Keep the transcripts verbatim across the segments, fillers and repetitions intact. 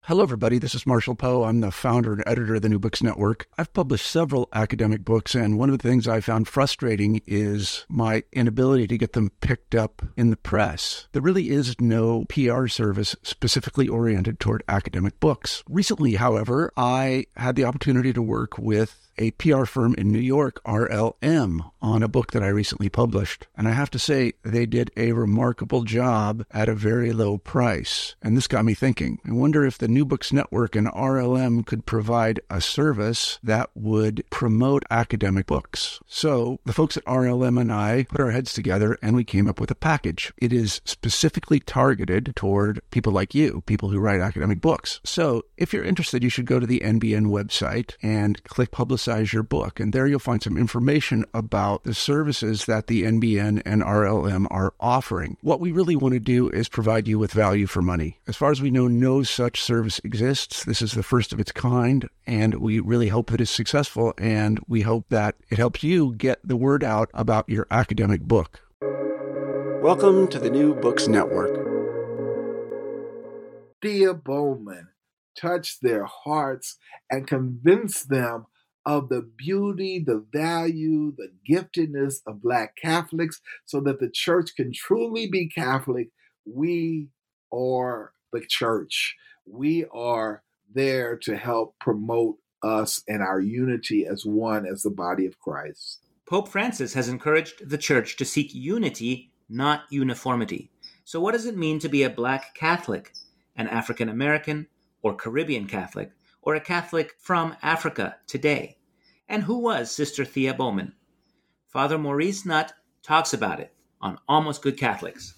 Hello, everybody. This is Marshall Poe. I'm the founder and editor of the New Books Network. I've published several academic books, and one of the things I found frustrating is my inability to get them picked up in the press. There really is no P R service specifically oriented toward academic books. Recently, however, I had the opportunity to work with a P R firm in New York, R L M, on a book that I recently published. And I have to say, they did a remarkable job at a very low price. And this got me thinking. I wonder if the New Books Network and R L M could provide a service that would promote academic books. So the folks at R L M and I put our heads together and we came up with a package. It is specifically targeted toward people like you, people who write academic books. So if you're interested, you should go to the N B N website and click Publicize your book. And there you'll find some information about the services that the N B N and R L M are offering. What we really want to do is provide you with value for money. As far as we know, no such service exists. This is the first of its kind, and we really hope that it's successful, and we hope that it helps you get the word out about your academic book. Welcome to the New Books Network. Thea Bowman touched their hearts and convinced them of the beauty, the value, the giftedness of Black Catholics so that the church can truly be Catholic. We are the church. We are there to help promote us and our unity as one, as the body of Christ. Pope Francis has encouraged the church to seek unity, not uniformity. So what does it mean to be a Black Catholic, an African American or Caribbean Catholic, or a Catholic from Africa today? And who was Sister Thea Bowman? Father Maurice Nutt talks about it on Almost Good Catholics.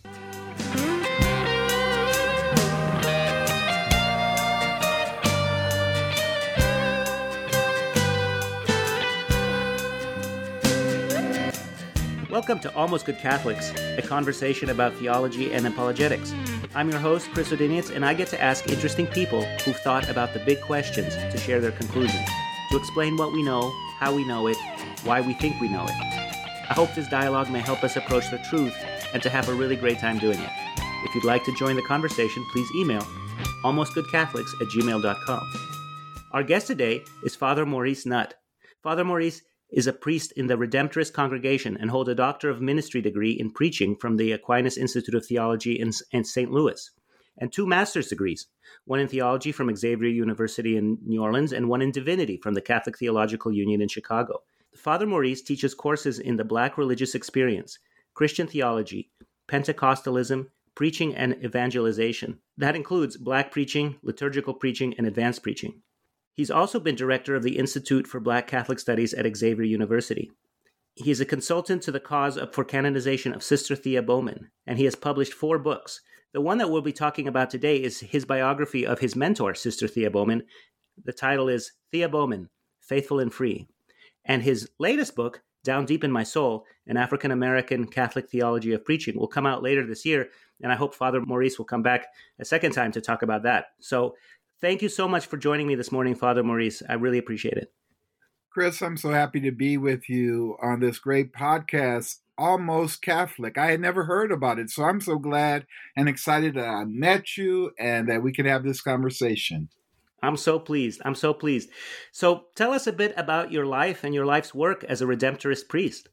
Welcome to Almost Good Catholics, a conversation about theology and apologetics. I'm your host, Chris Odinius, and I get to ask interesting people who've thought about the big questions to share their conclusions, to explain what we know, how we know it, why we think we know it. I hope this dialogue may help us approach the truth and to have a really great time doing it. If you'd like to join the conversation, please email almostgoodcatholics at gmail dot com. Our guest today is Father Maurice Nutt. Father Maurice is a priest in the Redemptorist congregation and holds a Doctor of Ministry degree in preaching from the Aquinas Institute of Theology in, in Saint Louis, and two master's degrees, one in theology from Xavier University in New Orleans and one in divinity from the Catholic Theological Union in Chicago. Father Maurice teaches courses in the Black religious experience, Christian theology, Pentecostalism, preaching and evangelization. That includes Black preaching, liturgical preaching, and advanced preaching. He's also been director of the Institute for Black Catholic Studies at Xavier University. He is a consultant to the cause for canonization of Sister Thea Bowman, and he has published four books. The one that we'll be talking about today is his biography of his mentor, Sister Thea Bowman. The title is Thea Bowman, Faithful and Free. And his latest book, Down Deep in My Soul, An African-American Catholic Theology of Preaching, will come out later this year, and I hope Father Maurice will come back a second time to talk about that. So thank you so much for joining me this morning, Father Maurice. I really appreciate it. Chris, I'm so happy to be with you on this great podcast, Almost Catholic. I had never heard about it, so I'm so glad and excited that I met you and that we can have this conversation. I'm so pleased. I'm so pleased. So tell us a bit about your life and your life's work as a Redemptorist priest.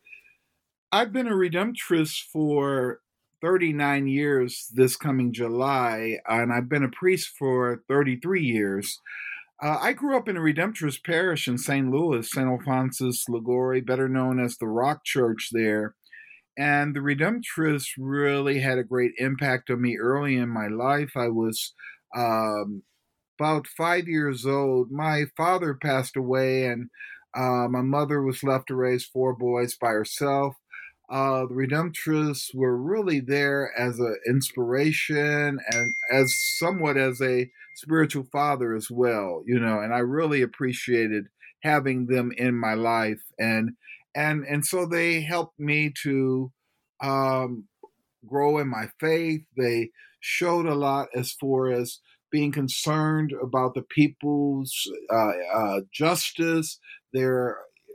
I've been a Redemptorist for thirty-nine years this coming July, and I've been a priest for thirty-three years. Uh, I grew up in a Redemptorist parish in Saint Louis, Saint Alphonsus Liguori, better known as the Rock Church there. And the Redemptorists really had a great impact on me early in my life. I was um, about five years old. My father passed away, and uh, my mother was left to raise four boys by herself. Uh, the Redemptorists were really there as an inspiration and as somewhat as a spiritual father as well, you know, and I really appreciated having them in my life. And and and so they helped me to um, grow in my faith. They showed a lot as far as being concerned about the people's uh, uh, justice, their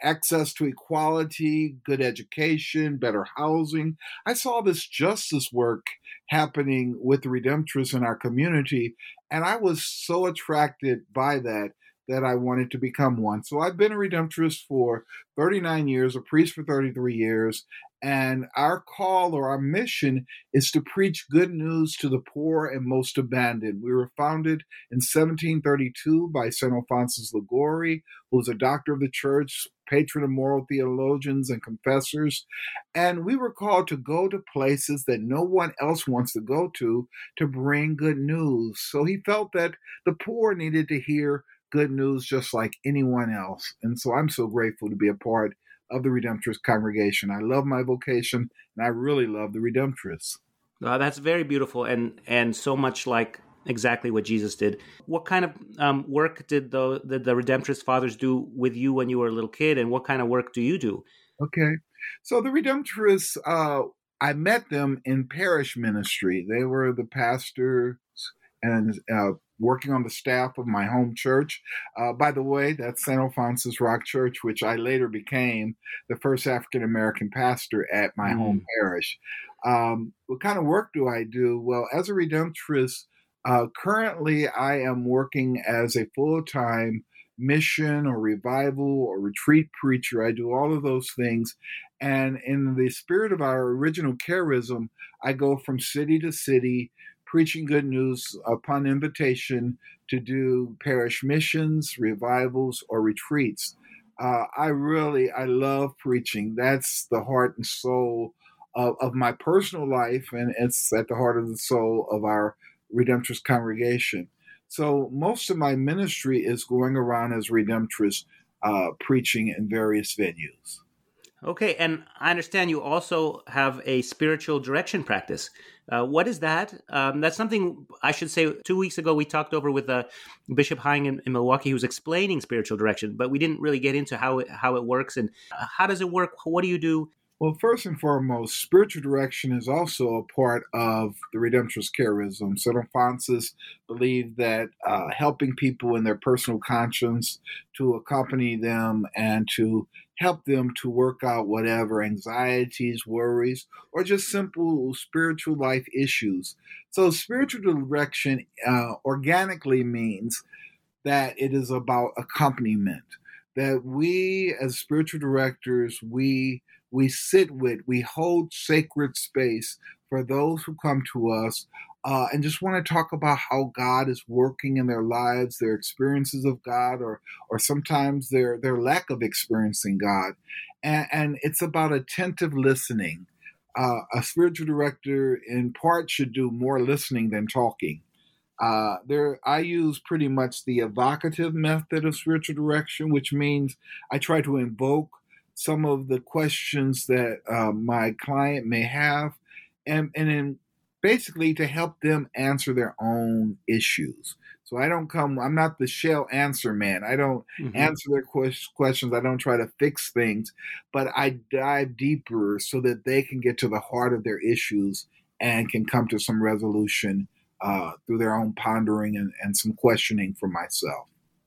access to equality, good education, better housing. I saw this justice work happening with the Redemptorists in our community, and I was so attracted by that that I wanted to become one. So I've been a Redemptorist for thirty-nine years, a priest for thirty-three years, and our call or our mission is to preach good news to the poor and most abandoned. We were founded in seventeen thirty-two by Saint Alphonsus Liguori, who was a doctor of the church, patron of moral theologians and confessors. And we were called to go to places that no one else wants to go to, to bring good news. So he felt that the poor needed to hear good news just like anyone else. And so I'm so grateful to be a part of the Redemptorist congregation. I love my vocation, and I really love the Redemptorists. Uh, that's very beautiful, and and so much like exactly what Jesus did. What kind of um, work did the, did the Redemptorist fathers do with you when you were a little kid, and what kind of work do you do? Okay. So the Redemptorists, uh, I met them in parish ministry. They were the pastors and uh, working on the staff of my home church. Uh, by the way, that's Saint Alphonsus Rock Church, which I later became the first African-American pastor at my mm. home parish. Um, what kind of work do I do? Well, as a Redemptorist, uh, currently I am working as a full-time mission or revival or retreat preacher. I do all of those things. And in the spirit of our original charism, I go from city to city, preaching good news upon invitation to do parish missions, revivals, or retreats. Uh, I really, I love preaching. That's the heart and soul of, of my personal life, and it's at the heart of the soul of our Redemptorist congregation. So most of my ministry is going around as Redemptorist, uh, preaching in various venues. Okay, and I understand you also have a spiritual direction practice. Uh, what is that? Um, that's something I should say. Two weeks ago, we talked over with uh, Bishop Hine in, in Milwaukee, who was explaining spiritual direction, but we didn't really get into how it, how it works and uh, how does it work? What do you do? Well, first and foremost, spiritual direction is also a part of the Redemptorist charism. Saint Alphonsus believed that uh, helping people in their personal conscience, to accompany them and to help them to work out whatever anxieties, worries, or just simple spiritual life issues. So spiritual direction uh, organically means that it is about accompaniment, that we as spiritual directors, we we sit with, we hold sacred space for those who come to us uh, and just want to talk about how God is working in their lives, their experiences of God, or or sometimes their, their lack of experiencing God. And, and it's about attentive listening. Uh, a spiritual director, in part, should do more listening than talking. Uh, there, I use pretty much the evocative method of spiritual direction, which means I try to invoke some of the questions that uh, my client may have, and, and then basically to help them answer their own issues. So I don't come, I'm not the shell answer man. I don't mm-hmm. answer their quest- questions. I don't try to fix things, but I dive deeper so that they can get to the heart of their issues and can come to some resolution uh, through their own pondering and, and some questioning for myself.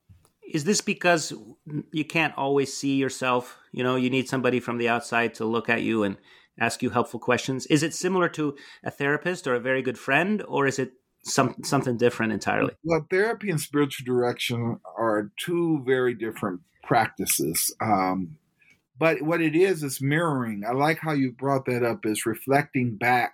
Is this because you can't always see yourself? You know, you need somebody from the outside to look at you and ask you helpful questions. Is it similar to a therapist or a very good friend, or is it some something different entirely? Well, therapy and spiritual direction are two very different practices. Um, but what it is, is mirroring. I like how you brought that up, is reflecting back.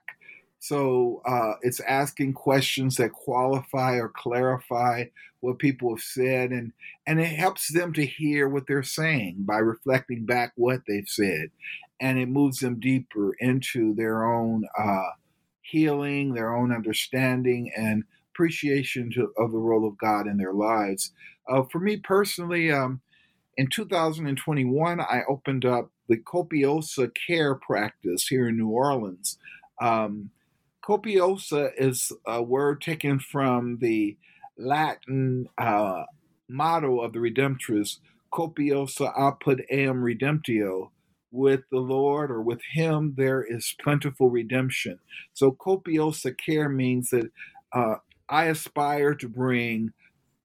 So uh, it's asking questions that qualify or clarify what people have said, and, and it helps them to hear what they're saying by reflecting back what they've said. And it moves them deeper into their own uh, healing, their own understanding, and appreciation to, of the role of God in their lives. Uh, for me personally, um, in two thousand twenty-one, I opened up the Copiosa Care practice here in New Orleans. Um, Copiosa is a word taken from the Latin uh, motto of the Redemptorists, Copiosa apud eum redemptio. With the Lord, or with Him, there is plentiful redemption. So copiosa care means that uh, I aspire to bring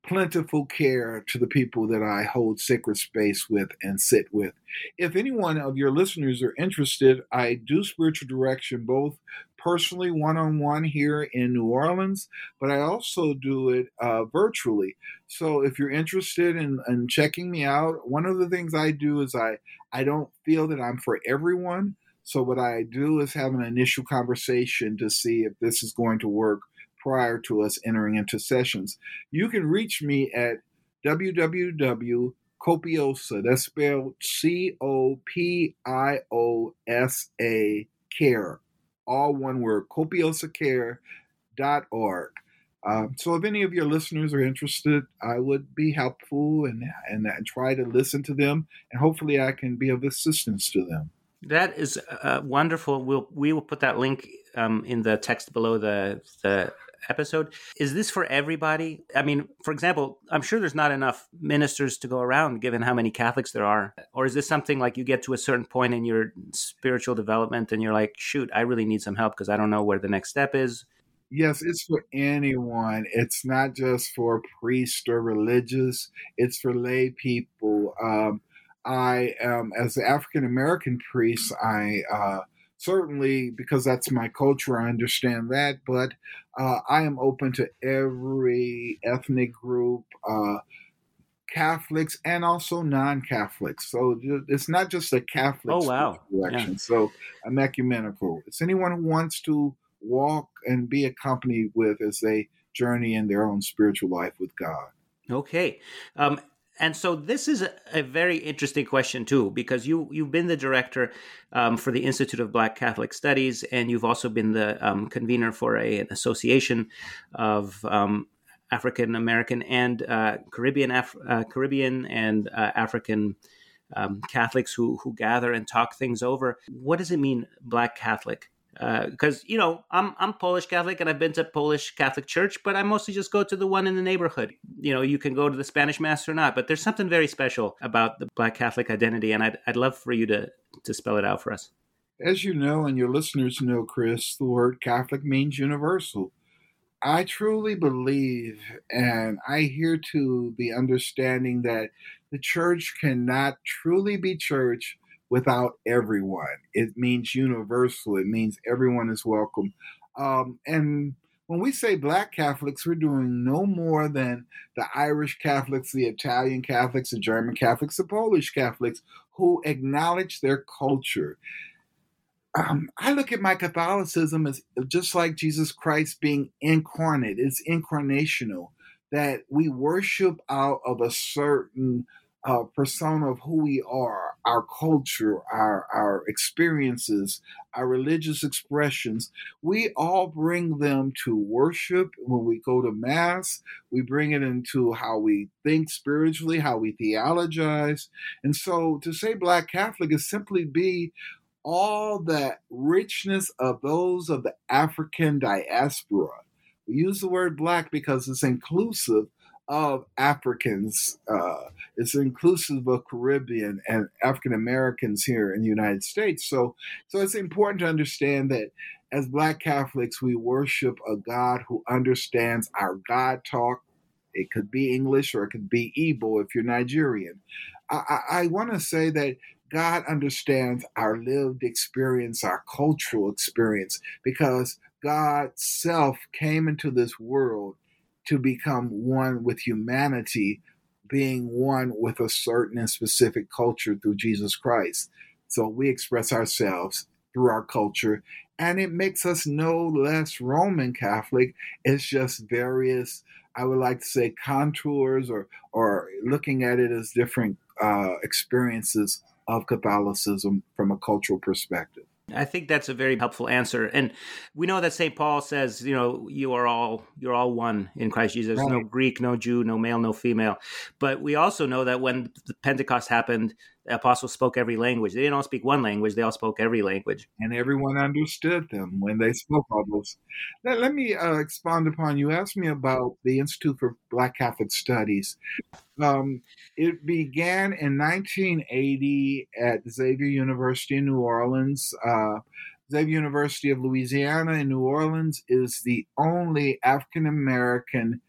plentiful care to the people that I hold sacred space with and sit with. If any one of your listeners are interested, I do spiritual direction both personally, one-on-one here in New Orleans, but I also do it uh, virtually. So if you're interested in, in checking me out, one of the things I do is I, I don't feel that I'm for everyone. So what I do is have an initial conversation to see if this is going to work prior to us entering into sessions. You can reach me at w w w dot copiosa, that's spelled C O P I O S A, care, all one word, copiosa care dot org. Um, so if any of your listeners are interested, I would be helpful and, and, and try to listen to them, and hopefully I can be of assistance to them. That is uh, wonderful. We'll we will put that link um, in the text below the the episode. Is this for everybody? I mean, for example, I'm sure there's not enough ministers to go around given how many Catholics there are. Or is this something like you get to a certain point in your spiritual development and you're like, shoot, I really need some help because I don't know where the next step is? Yes, it's for anyone. It's not just for priests or religious. It's for lay people. Um, I am, as an African-American priest, I uh, certainly, because that's my culture, I understand that, but uh, I am open to every ethnic group, uh, Catholics and also non-Catholics. So it's not just a Catholic oh, wow. election. Yeah. So I'm ecumenical. It's anyone who wants to walk and be accompanied with as they journey in their own spiritual life with God. Okay. Um, and so this is a, a very interesting question, too, because you, you've been the director um, for the Institute of Black Catholic Studies, and you've also been the um, convener for a, an association of um, African American and uh, Caribbean Af- uh, Caribbean and uh, African um, Catholics who who gather and talk things over. What does it mean, Black Catholic? Because, uh, you know, I'm I'm Polish Catholic and I've been to Polish Catholic church, but I mostly just go to the one in the neighborhood. You know, you can go to the Spanish Mass or not, but there's something very special about the Black Catholic identity, and I'd I'd love for you to to spell it out for us. As you know, and your listeners know, Chris, the word Catholic means universal. I truly believe, and I hear to the understanding that the church cannot truly be church without everyone. It means universal. It means everyone is welcome. Um, and when we say Black Catholics, we're doing no more than the Irish Catholics, the Italian Catholics, the German Catholics, the Polish Catholics, who acknowledge their culture. Um, I look at my Catholicism as just like Jesus Christ being incarnate. It's incarnational, that we worship out of a certain uh, persona of who we are, our culture, our, our experiences, our religious expressions. We all bring them to worship when we go to Mass. We bring it into how we think spiritually, how we theologize. And so to say Black Catholic is simply be all that richness of those of the African diaspora. We use the word Black because it's inclusive of Africans. Uh, it's inclusive of Caribbean and African Americans here in the United States. So, so it's important to understand that as Black Catholics, we worship a God who understands our God talk. It could be English or it could be Igbo if you're Nigerian. I, I, I want to say that God understands our lived experience, our cultural experience, because God's self came into this world to become one with humanity, being one with a certain and specific culture through Jesus Christ. So we express ourselves through our culture, and it makes us no less Roman Catholic. It's just various, I would like to say, contours or, or looking at it as different uh, experiences of Catholicism from a cultural perspective. I think that's a very helpful answer. And we know that Saint Paul says, you know, you are all, you're all one in Christ Jesus. There's Right. no Greek, no Jew, no male, no female. But we also know that when the Pentecost happened, the apostles spoke every language. They didn't all speak one language. They all spoke every language. And everyone understood them when they spoke all those. Let, let me uh, expound upon, you asked me about the Institute for Black Catholic Studies. Um, it began in nineteen eighty at Xavier University in New Orleans. Uh, Xavier University of Louisiana in New Orleans is the only African-American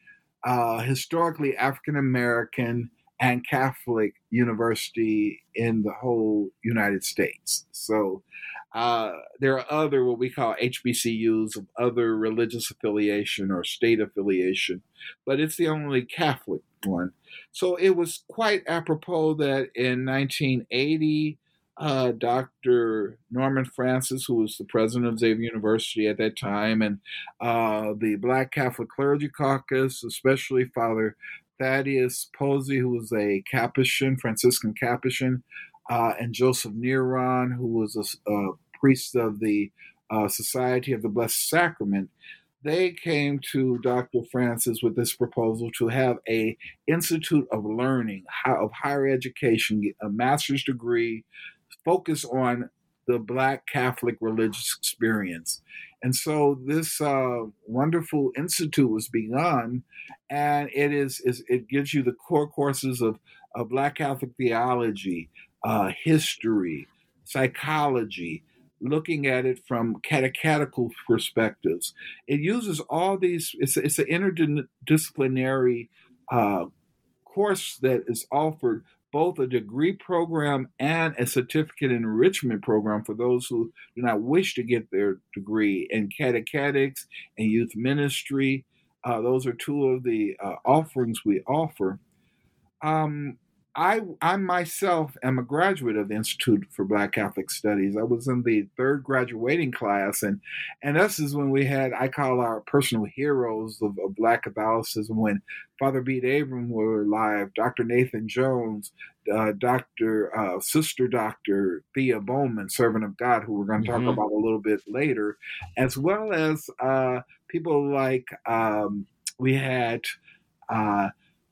uh, historically African American and Catholic university in the whole United States. So uh, there are other what we call H B C Us of other religious affiliation or state affiliation, but it's the only Catholic one. So it was quite apropos that in nineteen eighty, uh, Doctor Norman Francis, who was the president of Xavier University at that time, and uh, the Black Catholic Clergy Caucus, especially Father Thaddeus Posey, who was a Capuchin, Franciscan Capuchin, uh, and Joseph Neron, who was a, a priest of the uh, Society of the Blessed Sacrament. They came to Doctor Francis with this proposal to have a Institute of Learning, of higher education, a master's degree, focus on the Black Catholic religious experience. And so this uh, wonderful institute was begun, and it is, is it gives you the core courses of, of Black Catholic theology, uh, history, psychology, looking at it from catechetical perspectives. It uses all these, it's, it's an interdisciplinary uh, course that is offered, both a degree program and a certificate enrichment program for those who do not wish to get their degree in catechetics and youth ministry. Uh, those are two of the uh, offerings we offer. Um, I, I myself am a graduate of the Institute for Black Catholic Studies. I was in the third graduating class, and, and this is when we had, I call our personal heroes of, of Black Catholicism, when Father Bede Abram were alive, Doctor Nathan Jones, uh, Doctor uh, Sister Doctor Thea Bowman, Servant of God, who we're going to talk mm-hmm. about a little bit later, as well as uh, people like um, we had uh,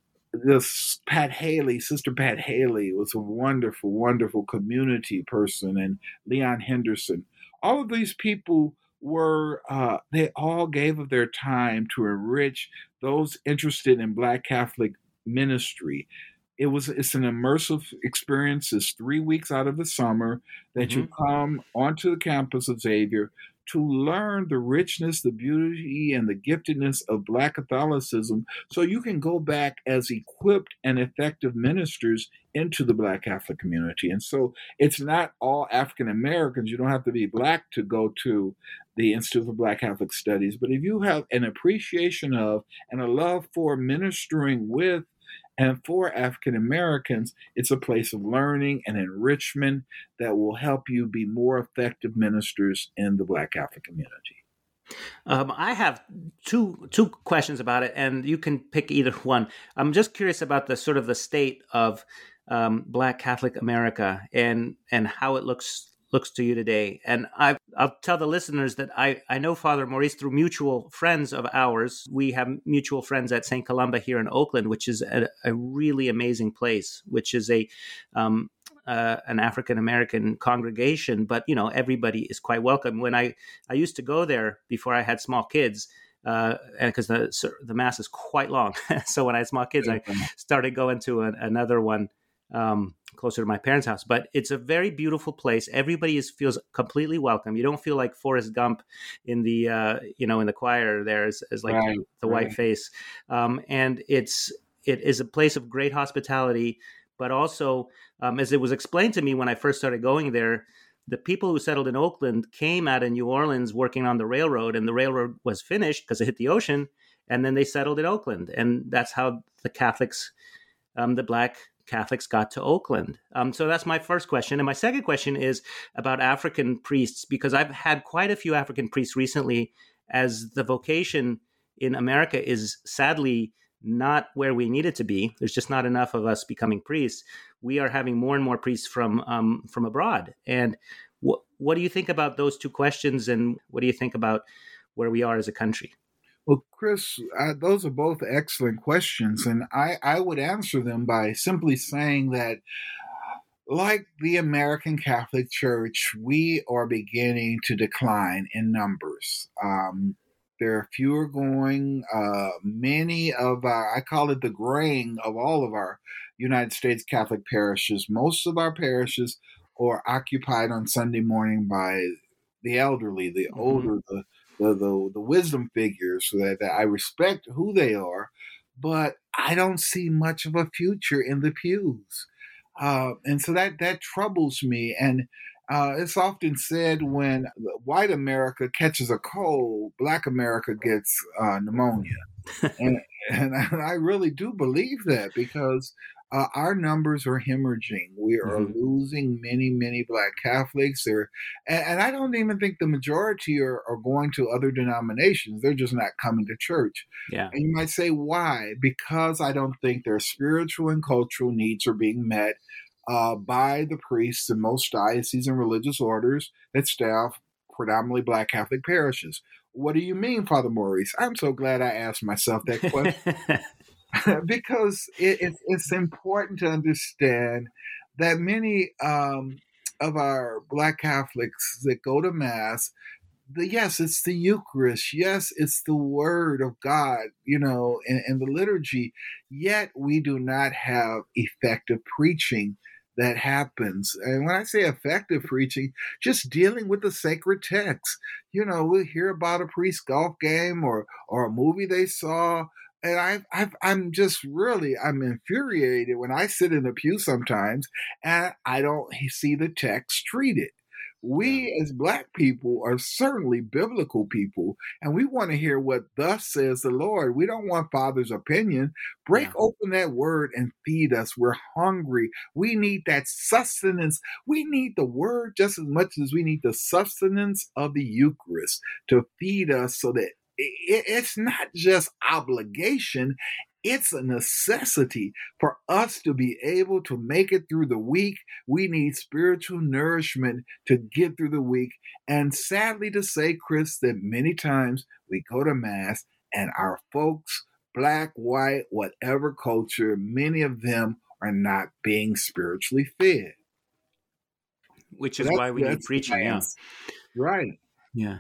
this Pat Haley, Sister Pat Haley was a wonderful, wonderful community person, and Leon Henderson. All of these people were, uh, they all gave of their time to enrich those interested in Black Catholic ministry. It was, it's an immersive experience. It's three weeks out of the summer that mm-hmm. you come onto the campus of Xavier to learn the richness, the beauty, and the giftedness of Black Catholicism, so you can go back as equipped and effective ministers into the Black Catholic community. And so it's not all African Americans. You don't have to be Black to go to the Institute for Black Catholic Studies. But if you have an appreciation of and a love for ministering with and for African Americans, it's a place of learning and enrichment that will help you be more effective ministers in the Black Catholic community. Um, I have two two questions about it, and you can pick either one. I'm just curious about the sort of the state of um, Black Catholic America and and how it looks looks to you today. And I, I'll tell the listeners that I, I know Father Maurice through mutual friends of ours. We have mutual friends at Saint Columba here in Oakland, which is a, a really amazing place, which is a um, uh, an African-American congregation. But, you know, everybody is quite welcome. When I, I used to go there before I had small kids, uh, and because the, the Mass is quite long. So when I had small kids, I started going to an, another one um, closer to my parents' house. But it's a very beautiful place. Everybody is feels completely welcome. You don't feel like Forrest Gump in the uh, you know in the choir there as, as like right, the right. white face. Um, and it's it is a place of great hospitality, but also um, as it was explained to me when I first started going there, the people who settled in Oakland came out of New Orleans working on the railroad, and the railroad was finished because it hit the ocean, and then they settled in Oakland, and that's how the Catholics, um, the Black Catholics got to Oakland. Um, so that's my first question. And my second question is about African priests, because I've had quite a few African priests recently, as the vocation in America is sadly not where we need it to be. There's just not enough of us becoming priests. We are having more and more priests from um, from abroad. And wh- what do you think about those two questions? And what do you think about where we are as a country? Well, Chris, uh, those are both excellent questions, and I, I would answer them by simply saying that, like the American Catholic Church, we are beginning to decline in numbers. Um, there are fewer going. Uh, many of our, I call it the graying of all of our United States Catholic parishes. Most of our parishes are occupied on Sunday morning by the elderly, the mm-hmm. older, the The, the the wisdom figures, so that, that I respect who they are, but I don't see much of a future in the pews. Uh, and so that, that troubles me. And uh, it's often said when white America catches a cold, Black America gets uh, pneumonia. and, and I really do believe that, because uh, our numbers are hemorrhaging. We are mm-hmm. losing many, many Black Catholics. There, and, and I don't even think the majority are, are going to other denominations. They're just not coming to church. Yeah. And you might say, why? Because I don't think their spiritual and cultural needs are being met uh, by the priests in most dioceses and religious orders that staff predominantly Black Catholic parishes. What do you mean, Father Maurice? I'm so glad I asked myself that question. Because it, it, it's important to understand that many um, of our Black Catholics that go to Mass, the, yes, it's the Eucharist. Yes, it's the Word of God, you know, and, and the liturgy. Yet we do not have effective preaching that happens. And when I say effective preaching, just dealing with the sacred text. You know, we'll hear about a priest's golf game or or a movie they saw. And I, I've, I'm just really, I'm infuriated when I sit in the pew sometimes and I don't see the text treated. We as Black people are certainly biblical people, and we want to hear what thus says the Lord. We don't want Father's opinion. Break yeah. open that word and feed us. We're hungry. We need that sustenance. We need the word just as much as we need the sustenance of the Eucharist to feed us, so that it's not just obligation, it's a necessity for us to be able to make it through the week. We need spiritual nourishment to get through the week. And sadly to say, Chris, that many times we go to Mass and our folks, Black, white, whatever culture, many of them are not being spiritually fed. Which is why we need preaching, yeah. Right. Yeah.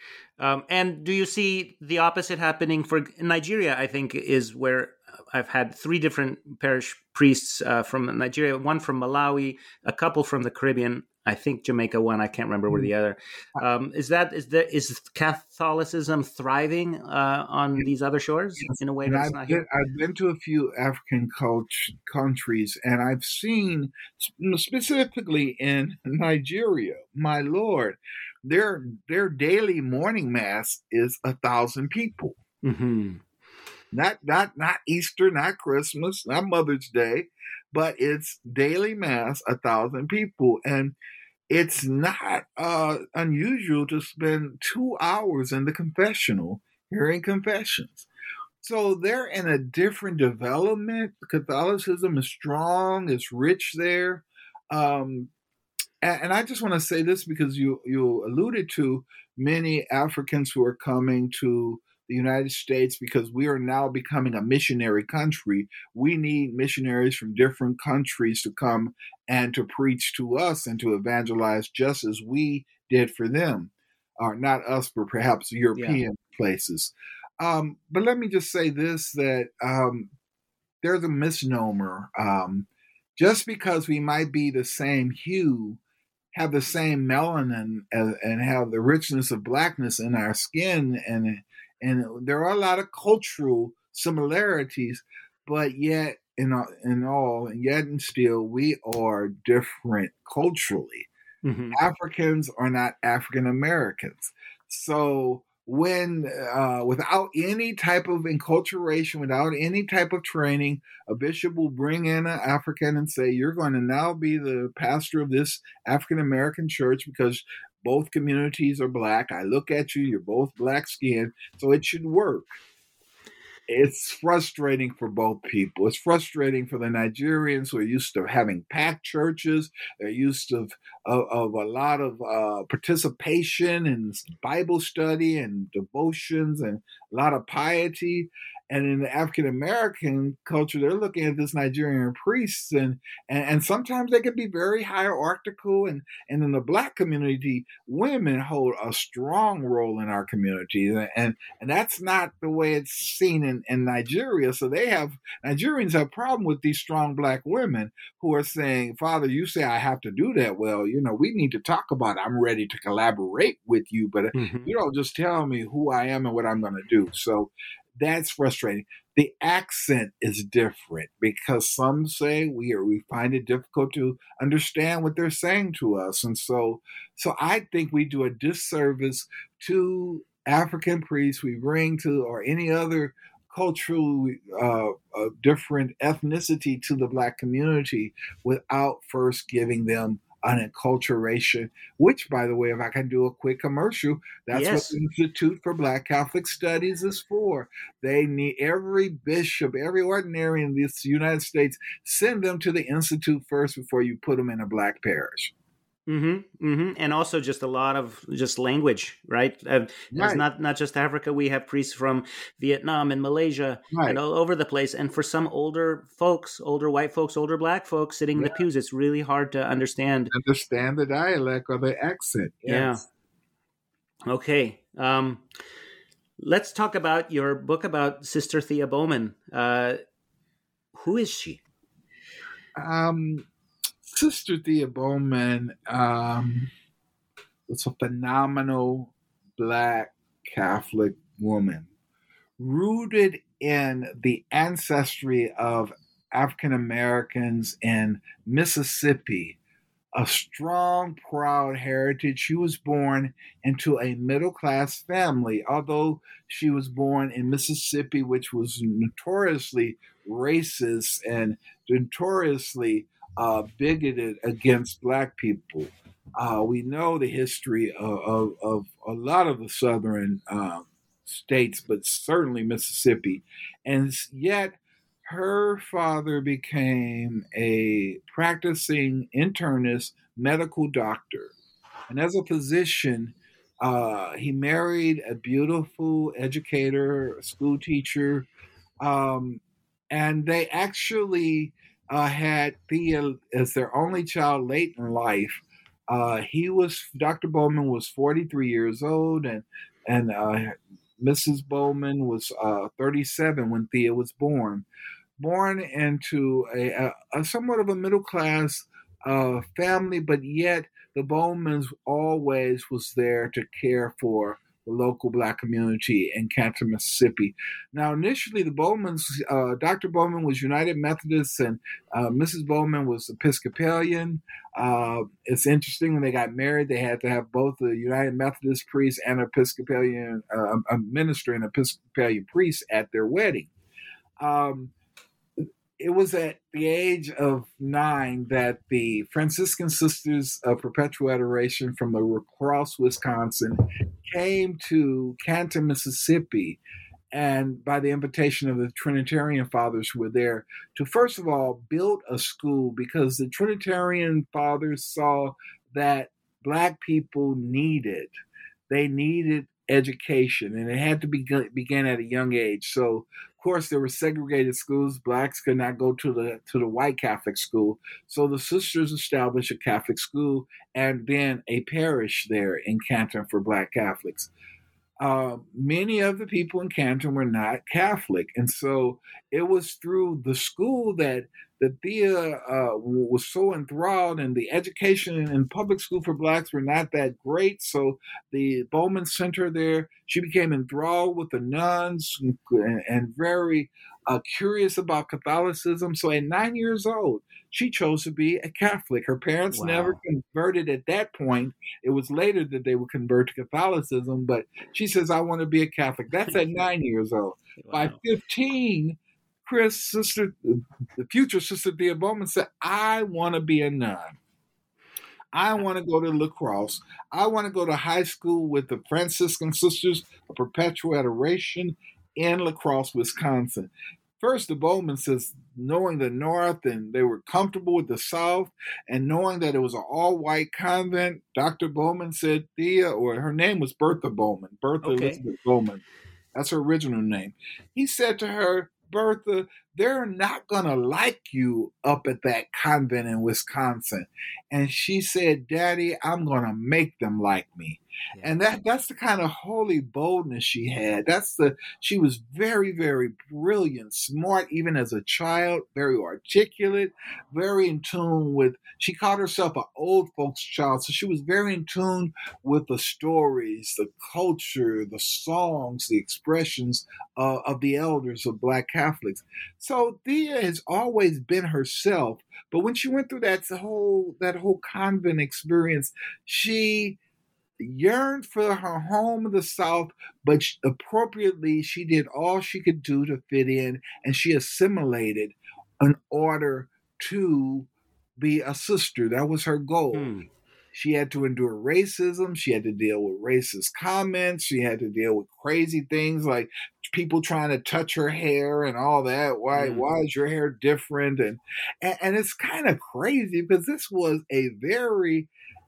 Um, and do you see the opposite happening for Nigeria? I think is where I've had three different parish priests uh, from Nigeria, one from Malawi, a couple from the Caribbean, I think Jamaica one, I can't remember where the other. Um, is that is there is Catholicism thriving uh, on these other shores in a way and that's I've not been, here? I've been to a few African cult- countries, and I've seen specifically in Nigeria, my Lord, their their daily morning Mass is a thousand people. Mm-hmm. Not not not Easter, not Christmas, not Mother's Day, but it's daily Mass, a thousand people. And it's not uh, unusual to spend two hours in the confessional hearing confessions. So they're in a different development. Catholicism is strong, it's rich there. Um, and, and I just want to say this because you, you alluded to many Africans who are coming to the United States because we are now becoming a missionary country. We need missionaries from different countries to come and to preach to us and to evangelize just as we did for them. Or uh, not us, but perhaps European yeah. places. Um, but let me just say this, that um, there's a misnomer. Um, just because we might be the same hue, have the same melanin, and, and have the richness of blackness in our skin, and and there are a lot of cultural similarities, but yet in all, in all and yet and still, we are different culturally. Mm-hmm. Africans are not African Americans. So when, uh, without any type of enculturation, without any type of training, a bishop will bring in an African and say, you're going to now be the pastor of this African American church because both communities are Black. I look at you, you're both black skinned, so it should work. It's frustrating for both people. It's frustrating for the Nigerians who are used to having packed churches. They're used to of, of a lot of uh, participation in Bible study and devotions and a lot of piety. And in the African American culture, they're looking at this Nigerian priests, and, and and sometimes they can be very hierarchical. And and in the Black community, women hold a strong role in our community, and and that's not the way it's seen in, in Nigeria. So they have Nigerians have a problem with these strong Black women who are saying, Father, you say I have to do that. Well, you know, we need to talk about it. I'm ready to collaborate with you, but mm-hmm. you don't just tell me who I am and what I'm going to do. So That's frustrating. The accent is different because some say we are, we find it difficult to understand what they're saying to us, and so so I think we do a disservice to African priests we bring to, or any other cultural uh, uh, different ethnicity to the Black community, without first giving them an enculturation, which, by the way, if I can do a quick commercial, that's Yes. what the Institute for Black Catholic Studies is for. They need every bishop, every ordinary in this United States, send them to the Institute first before you put them in a Black parish. Mm-hmm, mm-hmm. And also just a lot of just language, right? Uh, It's Right, not not just Africa. We have priests from Vietnam and Malaysia right. and all over the place. And for some older folks, older white folks, older Black folks sitting in the Yeah. pews, it's really hard to understand. Understand the dialect or the accent. Yes. Yeah. Okay. Um, let's talk about your book about Sister Thea Bowman. Uh, who is she? Um, Sister Thea Bowman um, was a phenomenal Black Catholic woman, rooted in the ancestry of African Americans in Mississippi, a strong, proud heritage. She was born into a middle class family, although she was born in Mississippi, which was notoriously racist and notoriously uh, bigoted against Black people. Uh, we know the history of, of, of a lot of the southern um, states, but certainly Mississippi. And yet, her father became a practicing internist medical doctor. And as a physician, uh, he married a beautiful educator, a school teacher, um, and they actually uh, had Thea as their only child late in life. Uh, he was Doctor Bowman was forty-three years old, and and uh, Missus Bowman was uh, thirty-seven when Thea was born. Born into a, a, a somewhat of a middle class uh, family, but yet the Bowmans always was there to care for the local Black community in Canton, Mississippi. Now, initially, the Bowmans, uh, Doctor Bowman was United Methodist, and uh, Missus Bowman was Episcopalian. Uh, it's interesting, when they got married, they had to have both a United Methodist priest and an Episcopalian, uh, a minister and Episcopalian priest at their wedding. Um, It was at the age of nine that the Franciscan Sisters of Perpetual Adoration from La Crosse, Wisconsin, came to Canton, Mississippi, and by the invitation of the Trinitarian Fathers who were there, to first of all build a school, because the Trinitarian Fathers saw that Black people needed, they needed education, and it had to be, begin at a young age. So, of course, there were segregated schools. Blacks could not go to the to the white Catholic school. So the sisters established a Catholic school and then a parish there in Canton for Black Catholics. Uh, many of the people in Canton were not Catholic, and so it was through the school that that Thea uh, was so enthralled, and the education in public school for Blacks were not that great. So the Bowman Center there, she became enthralled with the nuns and, and very uh, curious about Catholicism. So at nine years old, she chose to be a Catholic. Her parents Wow. never converted at that point. It was later that they would convert to Catholicism, but she says, I want to be a Catholic. That's at nine years old. Wow. By fifteen, Chris, sister, the future Sister Thea Bowman said, I want to be a nun. I want to go to La Crosse. I want to go to high school with the Franciscan Sisters of Perpetual Adoration in La Crosse, Wisconsin. First, the Bowman says, knowing the North, and they were comfortable with the South, and knowing that it was an all-white convent, Doctor Bowman said, Thea, or her name was Bertha Bowman, Bertha Okay. Elizabeth Bowman. That's her original name. He said to her, Bertha, they're not going to like you up at that convent in Wisconsin. And she said, Daddy, I'm going to make them like me. Yeah. And that that's the kind of holy boldness she had. That's the she was very, very brilliant, smart, even as a child, very articulate, very in tune with, she called herself an old folks child. So she was very in tune with the stories, the culture, the songs, the expressions uh, of the elders of Black Catholics. So Thea has always been herself. But when she went through that whole that whole convent experience, she yearned for her home in the South, but appropriately she did all she could do to fit in, and she assimilated in order to be a sister. That was her goal. Hmm. She had to endure racism. She had to deal with racist comments. She had to deal with crazy things like people trying to touch her hair and all that. Why, mm. why is your hair different? And, and, and it's kind of crazy because this was a very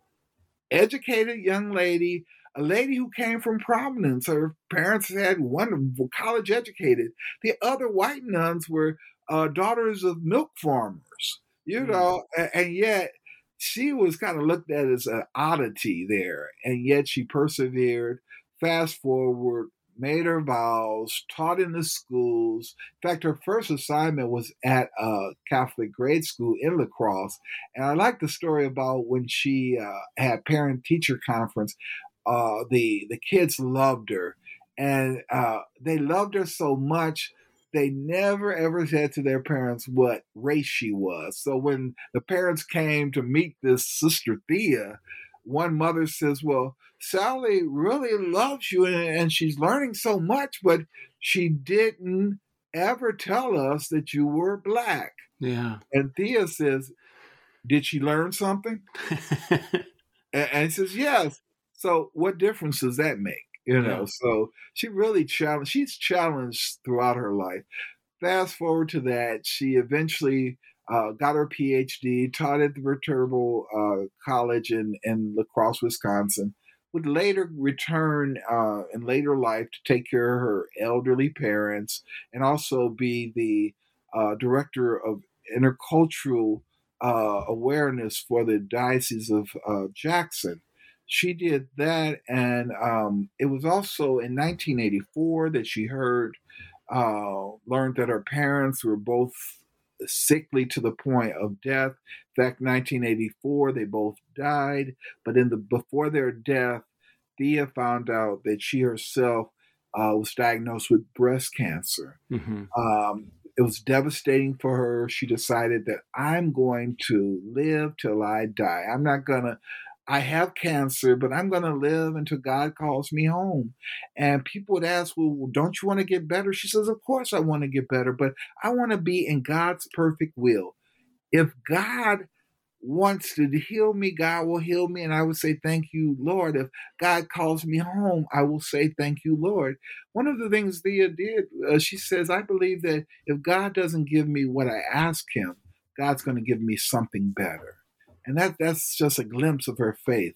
educated young lady, a lady who came from prominence. Her parents had one college educated. The other white nuns were uh, daughters of milk farmers, you mm. know, and, and yet she was kind of looked at as an oddity there, and yet she persevered. Fast forward, made her vows, taught in the schools. In fact, her first assignment was at a Catholic grade school in La Crosse. And I like the story about when she uh, had parent-teacher conference. Uh, the the kids loved her, and uh, they loved her so much. They never, ever said to their parents what race she was. So when the parents came to meet this Sister Thea, one mother says, well, Sally really loves you and, and she's learning so much, but she didn't ever tell us that you were Black. Yeah. And Thea says, did she learn something? and, and he says, yes. So what difference does that make? You know, yeah. So she really challenged, she's challenged throughout her life. Fast forward to that, she eventually uh, got her P H D, taught at the Viterbo uh, College in, in La Crosse, Wisconsin, would later return uh, in later life to take care of her elderly parents and also be the uh, director of intercultural uh, awareness for the Diocese of uh, Jackson. She did that, and um, it was also in nineteen eighty-four that she heard, uh, learned that her parents were both sickly to the point of death. In fact, nineteen eighty-four, they both died, but in the before their death, Thea found out that she herself uh, was diagnosed with breast cancer. Mm-hmm. Um, it was devastating for her. She decided that I'm going to live till I die. I'm not going to I have cancer, but I'm going to live until God calls me home. And people would ask, well, don't you want to get better? She says, of course I want to get better, but I want to be in God's perfect will. If God wants to heal me, God will heal me. And I would say, thank you, Lord. If God calls me home, I will say, thank you, Lord. One of the things Thea did, uh, she says, I believe that if God doesn't give me what I ask him, God's going to give me something better. And that that's just a glimpse of her faith.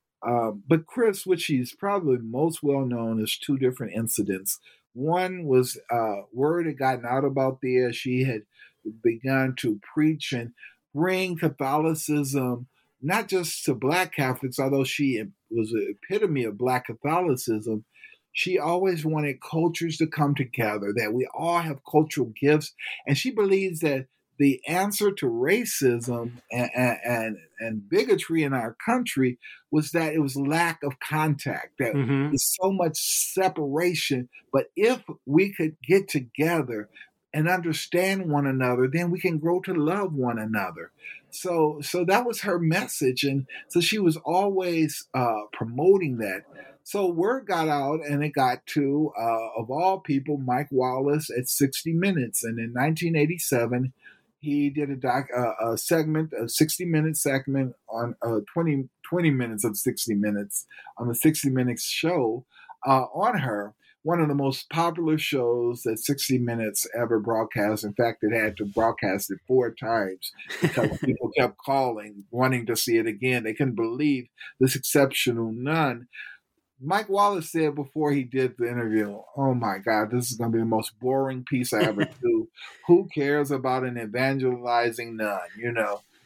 Um, but Chris, which she's probably most well known, is two different incidents. One was uh, word had gotten out about Thea. She had begun to preach and bring Catholicism, not just to Black Catholics, although she was an epitome of Black Catholicism. She always wanted cultures to come together, that we all have cultural gifts. And she believes that the answer to racism and, and, and bigotry in our country was that it was lack of contact, that mm-hmm. there's so much separation. But if we could get together and understand one another, then we can grow to love one another. So, so that was her message. And so she was always uh, promoting that. So word got out, and it got to, uh, of all people, Mike Wallace at sixty minutes. And in nineteen eighty-seven, he did a, doc, uh, a segment, a sixty-minute segment on uh, twenty, twenty minutes of sixty minutes on the sixty minutes show uh, on her. One of the most popular shows that sixty minutes ever broadcast. In fact, it had to broadcast it four times because people kept calling, wanting to see it again. They couldn't believe this exceptional nun. Mike Wallace said before he did the interview, oh my God, this is going to be the most boring piece I ever do. Who cares about an evangelizing nun, you know?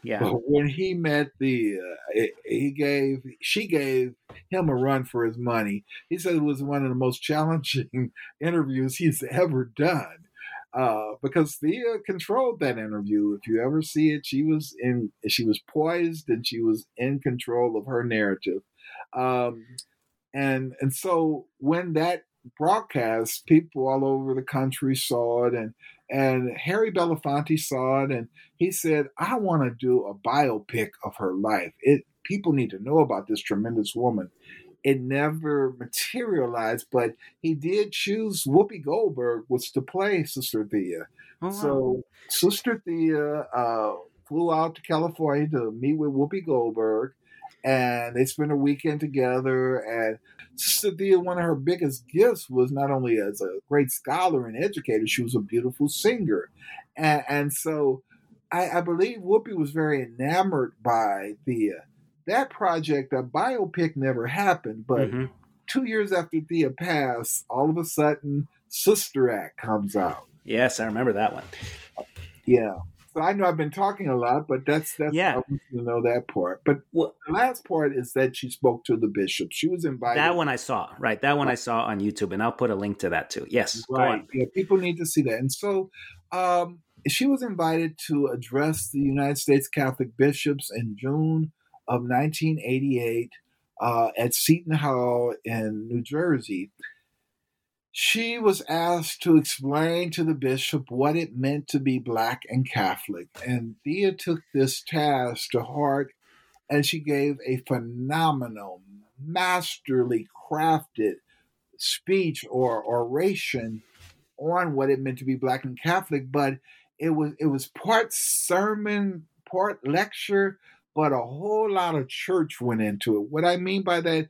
Yeah. But when he met Thea, it, he gave she gave him a run for his money. He said it was one of the most challenging interviews he's ever done. Uh, because Thea controlled that interview. If you ever see it, she was in she was poised and she was in control of her narrative. Um, and and so when that broadcast, people all over the country saw it, and and Harry Belafonte saw it, and he said, "I want to do a biopic of her life. It people need to know about this tremendous woman." It never materialized, but he did choose Whoopi Goldberg was to play Sister Thea. Oh, wow. So Sister Thea uh, flew out to California to meet with Whoopi Goldberg, and they spent a weekend together. And Sister Thea, one of her biggest gifts was not only as a great scholar and educator, she was a beautiful singer. And, and so I, I believe Whoopi was very enamored by Thea. That project, a biopic, never happened, but mm-hmm. two years after Thea passed, all of a sudden, Sister Act comes out. Yes, I remember that one. Yeah. So I know I've been talking a lot, but that's that's yeah. I want you to know that part. But well, the last part is that she spoke to the bishop. She was invited. That one I saw, right? That one I saw on YouTube, and I'll put a link to that too. Yes, right. Go on. Yeah, people need to see that. And so um, she was invited to address the United States Catholic bishops in June of nineteen eighty-eight uh, at Seton Hall in New Jersey. She was asked to explain to the bishop what it meant to be Black and Catholic. And Thea took this task to heart, and she gave a phenomenal, masterly crafted speech or oration on what it meant to be Black and Catholic. But it was it was part sermon, part lecture, but a whole lot of church went into it. What I mean by that,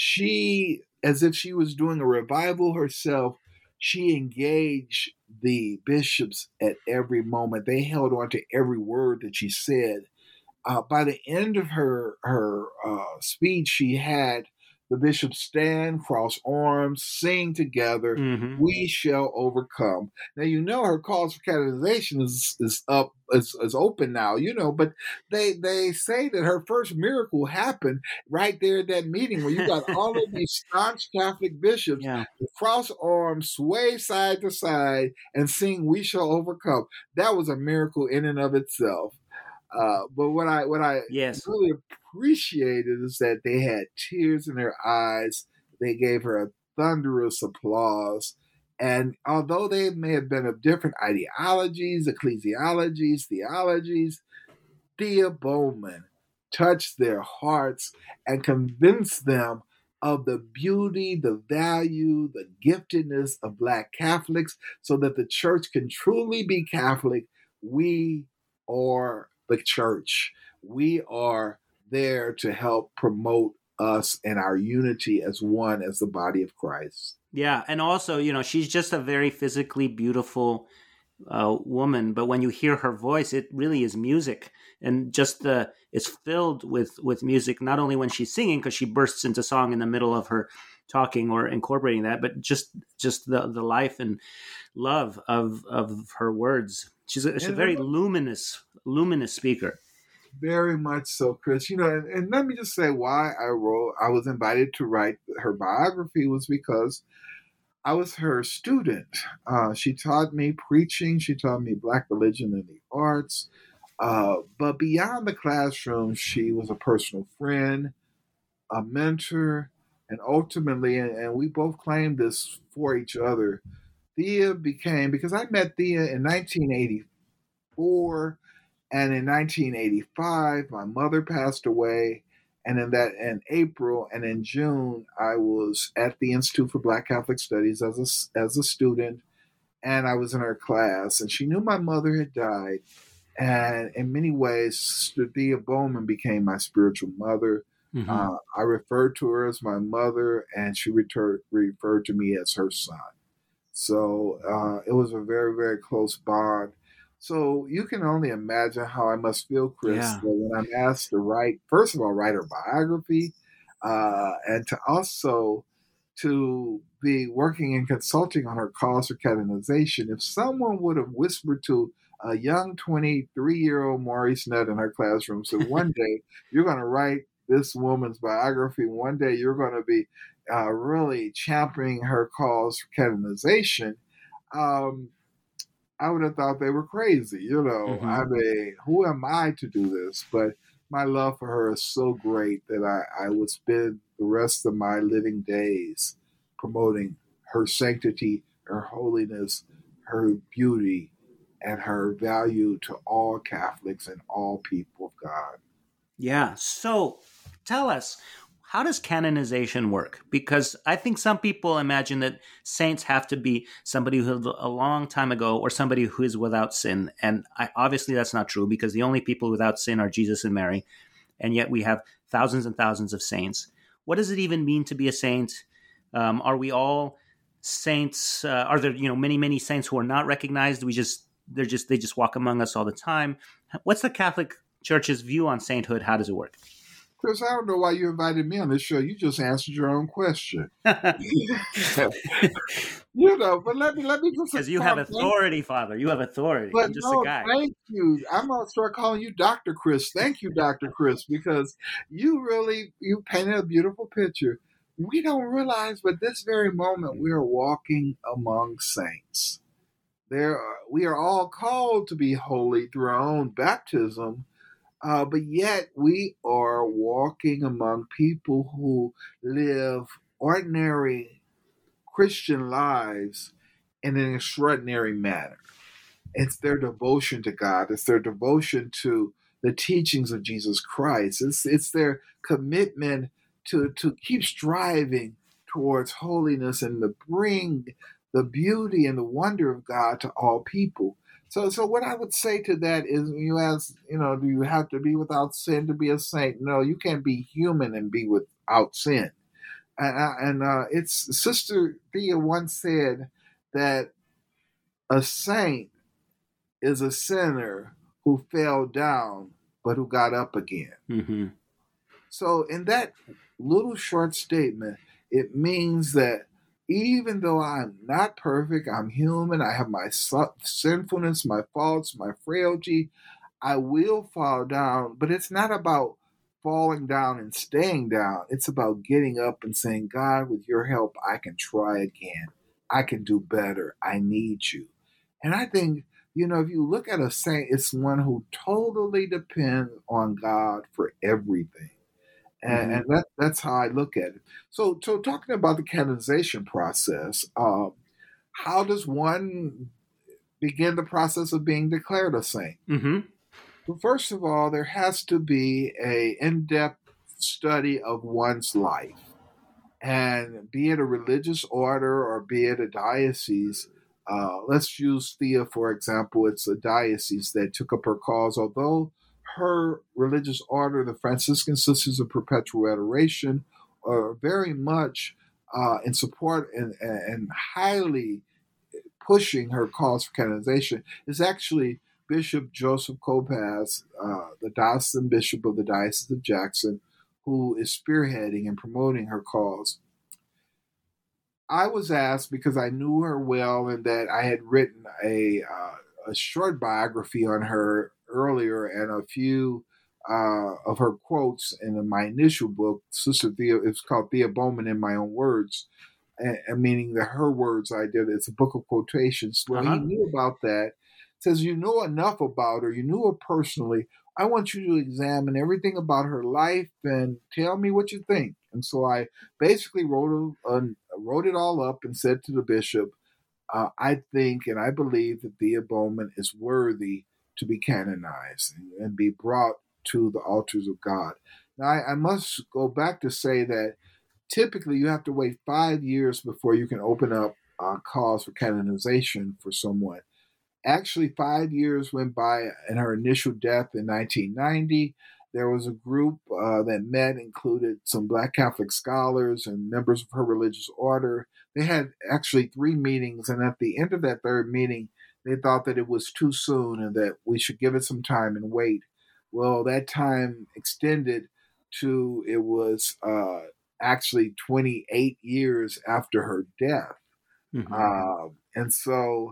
she, as if she was doing a revival herself, she engaged the bishops at every moment. They held on to every word that she said. Uh, by the end of her, her uh, speech, she had the bishops stand, cross arms, sing together, mm-hmm. "We shall overcome." Now, you know, her calls for canonization is, is up, is, is open now, you know, but they, they say that her first miracle happened right there at that meeting where you got all of these staunch Catholic bishops yeah. cross arms, sway side to side, and sing "We shall overcome." That was a miracle in and of itself. Uh, but what I what I yes. really appreciated is that they had tears in their eyes. They gave her a thunderous applause. And although they may have been of different ideologies, ecclesiologies, theologies, Thea Bowman touched their hearts and convinced them of the beauty, the value, the giftedness of Black Catholics so that the church can truly be Catholic. We are the church. We are there to help promote us and our unity as one, as the body of Christ. Yeah, and also, you know, she's just a very physically beautiful uh, woman, but when you hear her voice, it really is music, and just the it's filled with with music. Not only when she's singing, because she bursts into song in the middle of her talking or incorporating that, but just just the the life and love of of her words. She's a, she's a very luminous luminous speaker. Very much so, Chris. You know, and, and let me just say why I wrote, I was invited to write her biography was because I was her student. Uh, she taught me preaching. She taught me Black religion and the arts. Uh, but beyond the classroom, she was a personal friend, a mentor, and ultimately, and, and we both claimed this for each other, Thea became, because I met Thea in nineteen eighty-four, and in nineteen eighty-five, my mother passed away. And in that, in April and in June, I was at the Institute for Black Catholic Studies as a, as a student, and I was in her class. And she knew my mother had died. And in many ways, Sister Thea Bowman became my spiritual mother. Mm-hmm. Uh, I referred to her as my mother, and she retur- referred to me as her son. So uh, it was a very, very close bond. So you can only imagine how I must feel, Chris, yeah. when I'm asked to write, first of all, write her biography, uh, and to also to be working and consulting on her cause for canonization. If someone would have whispered to a young twenty-three-year-old Maurice Nutt in her classroom said, one day you're going to write this woman's biography. One day you're going to be uh, really championing her cause for canonization. Um, I would have thought they were crazy. You know, mm-hmm. I mean, who am I to do this? But my love for her is so great that I, I would spend the rest of my living days promoting her sanctity, her holiness, her beauty, and her value to all Catholics and all people of God. Yeah. So tell us, how does canonization work? Because I think some people imagine that saints have to be somebody who lived a long time ago or somebody who is without sin. And I, obviously that's not true, because the only people without sin are Jesus and Mary. And yet we have thousands and thousands of saints. What does it even mean to be a saint? Um, are we all saints? Uh, are there, you know, many, many saints who are not recognized? We just, they're just, they just walk among us all the time. What's the Catholic Church's view on sainthood? How does it work? Chris, I don't know why you invited me on this show. You just answered your own question. You know, but let me let me just because you have authority, Father. You have authority. But I'm just no, a guy. Thank you. I'm gonna start calling you Doctor Chris. Thank you, Doctor Chris, because you really you painted a beautiful picture. We don't realize, but this very moment we are walking among saints. There, are, we are all called to be holy through our own baptism. Uh, but yet we are walking among people who live ordinary Christian lives in an extraordinary manner. It's their devotion to God. It's their devotion to the teachings of Jesus Christ. It's, it's their commitment to, to keep striving towards holiness and to bring the beauty and the wonder of God to all people. So, so what I would say to that is, you ask, you know, do you have to be without sin to be a saint? No, you can't be human and be without sin. And, and uh, it's Sister Thea once said that a saint is a sinner who fell down but who got up again. Mm-hmm. So, in that little short statement, it means that even though I'm not perfect, I'm human, I have my sinfulness, my faults, my frailty, I will fall down. But it's not about falling down and staying down. It's about getting up and saying, God, with your help, I can try again. I can do better. I need you. And I think, you know, if you look at a saint, it's one who totally depends on God for everything. And, mm-hmm. and that, that's how I look at it. So, so talking about the canonization process, um, how does one begin the process of being declared a saint? Mm-hmm. Well, first of all, there has to be a in-depth study of one's life. And be it a religious order or be it a diocese, uh, let's use Thea, for example. It's a diocese that took up her cause, although her religious order, the Franciscan Sisters of Perpetual Adoration, are very much uh, in support and, and highly pushing her cause for canonization. Is actually Bishop Joseph Kopacz, uh, the diocesan bishop of the Diocese of Jackson, who is spearheading and promoting her cause. I was asked, because I knew her well and that I had written a, uh, a short biography on her earlier, and a few uh, of her quotes in my initial book, Sister Thea, it's called Thea Bowman in My Own Words, and, and meaning that her words I did. It's a book of quotations. Well, uh-huh. He knew about that. Says, you know enough about her, you knew her personally. I want you to examine everything about her life and tell me what you think. And so I basically wrote a, a, wrote it all up and said to the bishop, uh, I think and I believe that Thea Bowman is worthy to be canonized and, and be brought to the altars of God. Now, I, I must go back to say that typically you have to wait five years before you can open up a cause for canonization for someone. Actually, five years went by in her initial death in nineteen ninety. There was a group uh, that met, included some Black Catholic scholars and members of her religious order. They had actually three meetings, and at the end of that third meeting, they thought that it was too soon and that we should give it some time and wait. Well, that time extended to, it was uh, actually twenty-eight years after her death. Mm-hmm. Uh, and so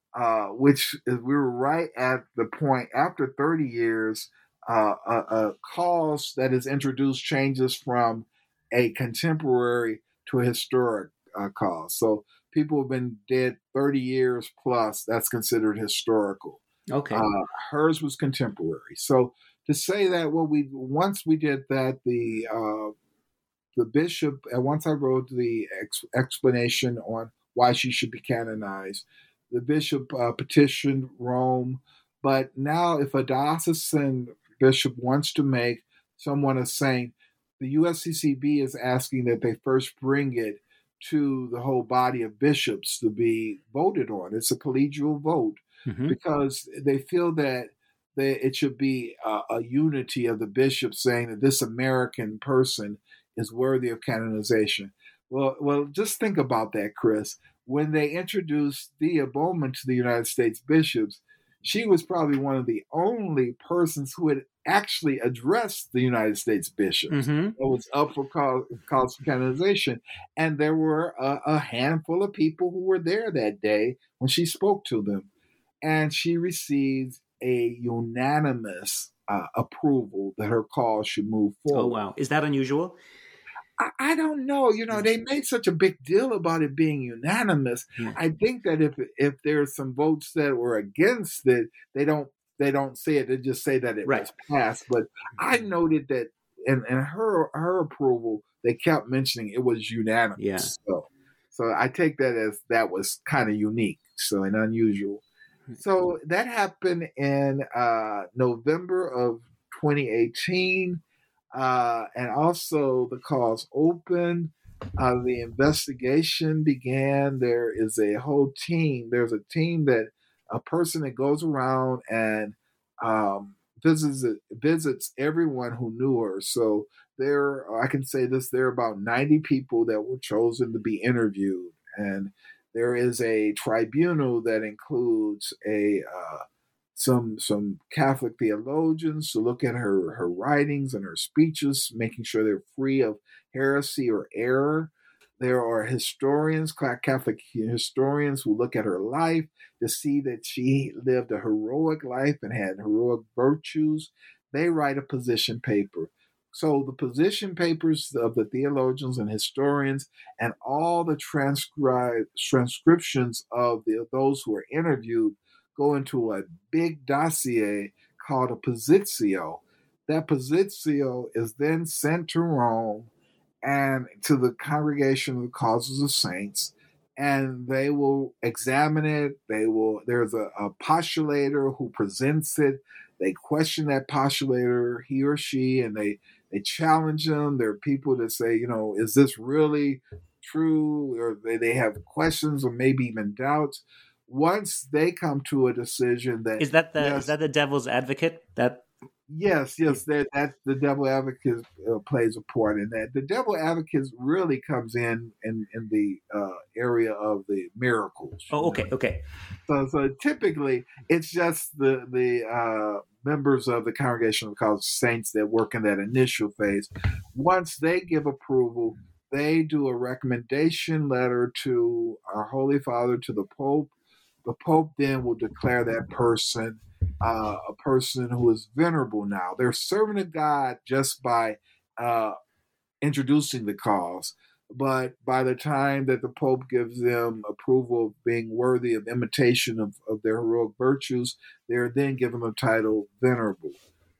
uh, which is, we were right at the point after thirty years, uh, a, a cause that is introduced changes from a contemporary to a historic uh, cause. So people have been dead thirty years plus, that's considered historical. Okay. Uh, hers was contemporary. So to say that, well, we once we did that, the uh, the bishop, and once I wrote the ex- explanation on why she should be canonized, the bishop uh, petitioned Rome. But now, if a diocesan bishop wants to make someone a saint, the U S C C B is asking that they first bring it to the whole body of bishops to be voted on. It's a collegial vote Mm-hmm. because they feel that they, it should be a, a unity of the bishops saying that this American person is worthy of canonization. Well, well, just think about that, Chris. When they introduced Thea Bowman to the United States bishops, she was probably one of the only persons who had actually addressed the United States bishops. Mm-hmm. It was up for call, calls for canonization. And there were a, a handful of people who were there that day when she spoke to them. And she received a unanimous uh, approval that her cause should move forward. Oh, wow. Is that unusual? I, I don't know. You know, they made such a big deal about it being unanimous. Yeah. I think that if if there's some votes that were against it, they don't they don't say it. They just say that it Right. was passed. But I noted that in, in her her approval, they kept mentioning it was unanimous. Yeah. So, so I take that as that was kind of unique, so and unusual. So that happened in uh, November of twenty eighteen. Uh, and also the cause opened. Uh, the investigation began. There is a whole team. There's a team that a person that goes around and um, visits visits everyone who knew her. So there, I can say this: there are about ninety people that were chosen to be interviewed, and there is a tribunal that includes a uh, some some Catholic theologians to look at her, her writings and her speeches, making sure they're free of heresy or error. There are historians, Catholic historians, who look at her life to see that she lived a heroic life and had heroic virtues. They write a position paper. So the position papers of the theologians and historians and all the transcri- transcriptions of the, those who are interviewed go into a big dossier called a positio. That positio is then sent to Rome and to the Congregation of the Causes of Saints, and they will examine it. They will. There's a, a postulator who presents it. They question that postulator, he or she, and they they challenge them. There are people that say, you know, is this really true? Or they, they have questions or maybe even doubts. Once they come to a decision that is that the yes, is that the devil's advocate that yes yes that that the devil advocate uh, plays a part in that. The devil advocate really comes in in, in the uh, area of the miracles. oh okay know? okay So so typically it's just the the uh, members of the Congregation of the Causes of Saints that work in that initial phase. Once they give approval, they do a recommendation letter to our Holy Father, to the Pope. The Pope then will declare that person uh, a person who is venerable now. They're serving of God just by uh, introducing the cause. But by the time that the Pope gives them approval of being worthy of imitation of, of their heroic virtues, they're then given the title venerable.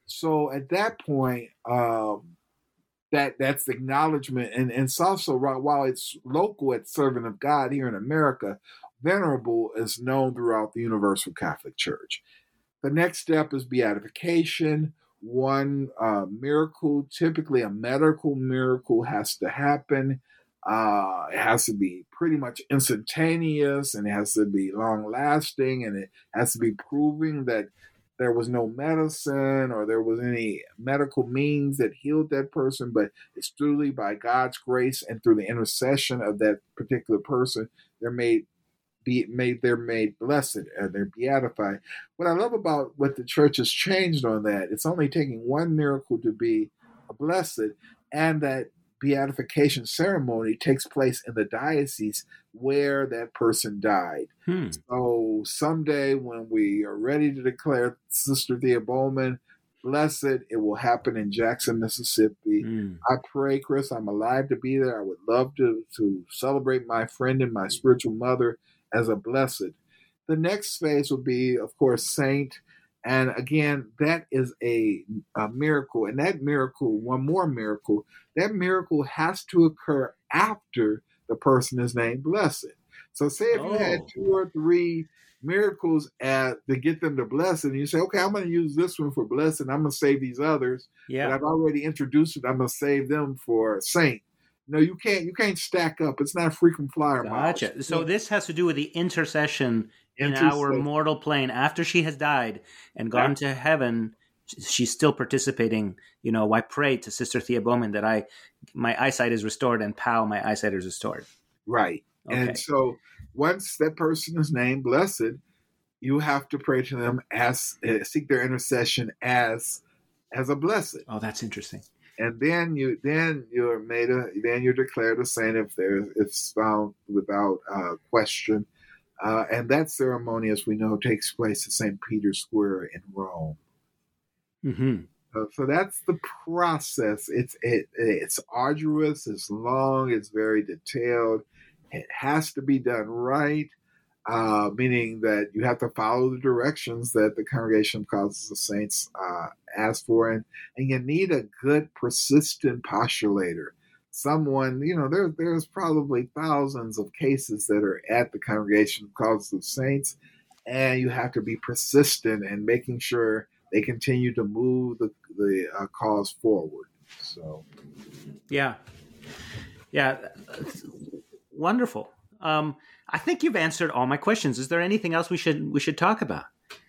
So at that point, um, that that's acknowledgement. And, and it's also, while it's local at Servant of God here in America, venerable is known throughout the Universal Catholic Church. The next step is beatification. One uh, miracle, typically a medical miracle, has to happen. Uh, it has to be pretty much instantaneous, and it has to be long-lasting, and it has to be proving that there was no medicine or there was any medical means that healed that person, but it's truly by God's grace and through the intercession of that particular person, they're made be made they're made blessed and they're beatified. What I love about what the church has changed on that, it's only taking one miracle to be a blessed, and that beatification ceremony takes place in the diocese where that person died. Hmm. So someday when we are ready to declare Sister Thea Bowman blessed, it will happen in Jackson, Mississippi. Hmm. I pray, Chris, I'm alive to be there. I would love to, to celebrate my friend and my spiritual mother as a blessed. The next phase will be, of course, saint. And again, that is a, a miracle. And that miracle, one more miracle, that miracle has to occur after the person is named blessed. So say if Oh. you had two or three miracles at, to get them to blessed, and you say, okay, I'm going to use this one for blessed, and I'm going to save these others. Yeah. But I've already introduced it. I'm going to save them for saint. No, you can't. You can't stack up. It's not a frequent flyer. Gotcha. Miles. So this has to do with the intercession in Intercession. our mortal plane after she has died and gone to heaven. She's still participating. You know, I pray to Sister Thea Bowman that I, my eyesight is restored, and pow, my eyesight is restored. Right. Okay. And so once that person is named blessed, you have to pray to them as uh, seek their intercession as as a blessed. Oh, that's interesting. And then you then you're made a then you're declared a saint if there it's found without uh, question. Uh, and that ceremony, as we know, takes place at Saint Peter's Square in Rome. Mm-hmm. Uh, so that's the process. It's it it's arduous, it's long, it's very detailed. It has to be done right, uh, meaning that you have to follow the directions that the Congregation of Causes of Saints uh, ask for, and and you need a good, persistent postulator. Someone, you know, there there's probably thousands of cases that are at the Congregation of Causes of Saints, and you have to be persistent in making sure they continue to move the the uh, cause forward. So, yeah, yeah, wonderful. Um, I think you've answered all my questions. Is there anything else we should we should talk about?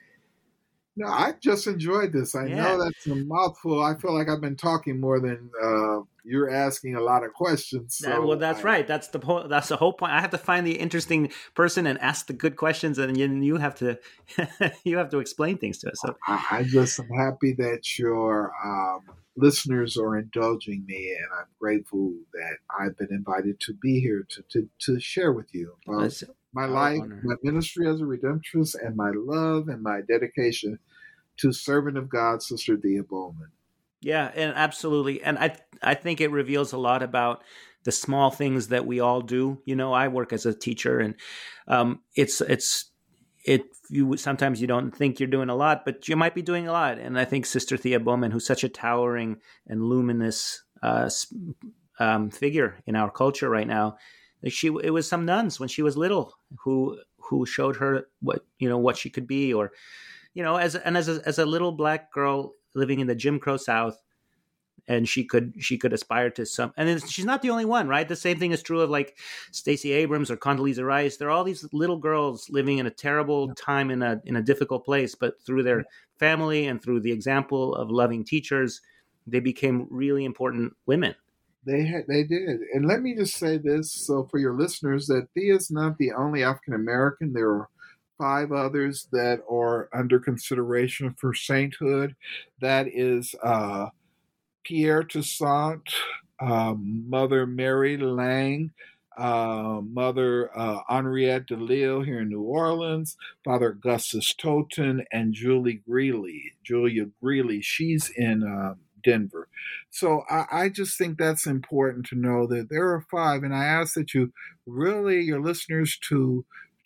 No, I just enjoyed this. I Yeah. know that's a mouthful. I feel like I've been talking more than uh, you're asking a lot of questions. So That- well, that's I, right. That's the po- that's the whole point. I have to find the interesting person and ask the good questions, and you, you have to you have to explain things to us. So I, I just am happy that your um, listeners are indulging me, and I'm grateful that I've been invited to be here to to, to share with you about that's- my our life, honor. my ministry as a Redemptress, and my love and my dedication to servant of God, Sister Thea Bowman. yeah, and absolutely, and I I think it reveals a lot about the small things that we all do. You know, I work as a teacher, and um, it's it's it. You sometimes you don't think you're doing a lot, but you might be doing a lot. And I think Sister Thea Bowman, who's such a towering and luminous uh, s- um, figure in our culture right now, like she it was some nuns when she was little who who showed her what you know what she could be, or you know, as and as a, as a little black girl living in the Jim Crow South, and she could she could aspire to some. And then she's not the only one, right? The same thing is true of like Stacey Abrams or Condoleezza Rice. There are all these little girls living in a terrible time in a in a difficult place, but through their family and through the example of loving teachers, they became really important women. They had, they did. And let me just say this, so for your listeners, that Thea is not the only African American. There are five others that are under consideration for sainthood. That is uh, Pierre Toussaint, uh, Mother Mary Lang, uh, Mother uh, Henriette DeLille here in New Orleans, Father Augustus Toten, and Julie Greeley, Julia Greeley. She's in uh, Denver. So I, I just think that's important to know that there are five, and I ask that you really, your listeners, to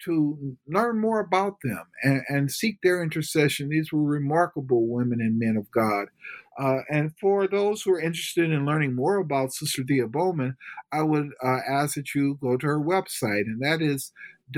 to learn more about them and, and seek their intercession. These were remarkable women and men of God. Uh, and for those who are interested in learning more about Sister Thea Bowman, I would uh, ask that you go to her website, and that is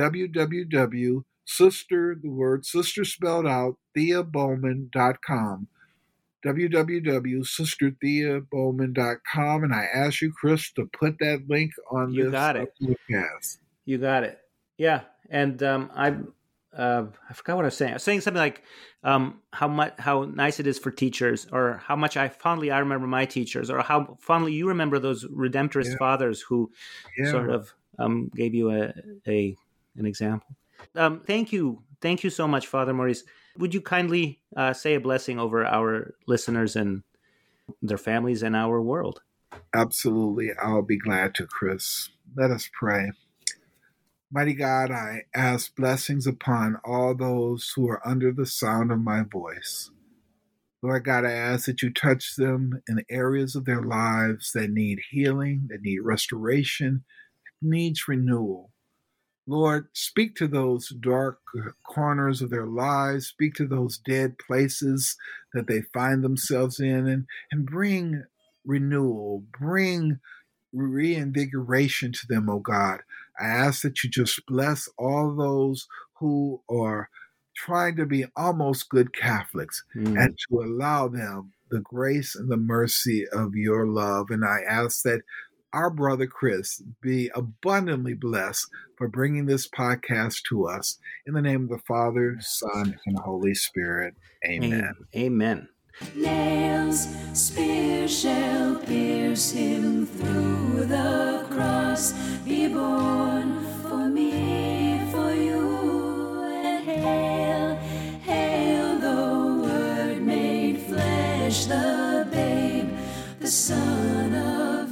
www. Sister, the word sister spelled out, thea bowman dot com. w w w dot sister thea bowman dot com, and I ask you, Chris, to put that link on You this got it. podcast. You got it. Yeah, and um, I uh, I forgot what I was saying. I was saying something like um, how much how nice it is for teachers, or how much I fondly I remember my teachers, or how fondly you remember those Redemptorist Yeah. fathers who Yeah. sort of um, gave you a, a an example. Um, thank you, thank you so much, Father Maurice. Would you kindly uh, say a blessing over our listeners and their families and our world? Absolutely. I'll be glad to, Chris. Let us pray. Mighty God, I ask blessings upon all those who are under the sound of my voice. Lord God, I ask that you touch them in areas of their lives that need healing, that need restoration, needs renewal. Lord, speak to those dark corners of their lives, speak to those dead places that they find themselves in, and, and bring renewal, bring reinvigoration to them, oh God. I ask that you just bless all those who are trying to be almost good Catholics mm. and to allow them the grace and the mercy of your love. And I ask that our brother Chris be abundantly blessed for bringing this podcast to us. In the name of the Father, Son, and Holy Spirit. Amen. Amen. Nails, spears shall pierce him through the cross. Be born for me, for you, and hail, hail the Word made flesh, the babe, the Son of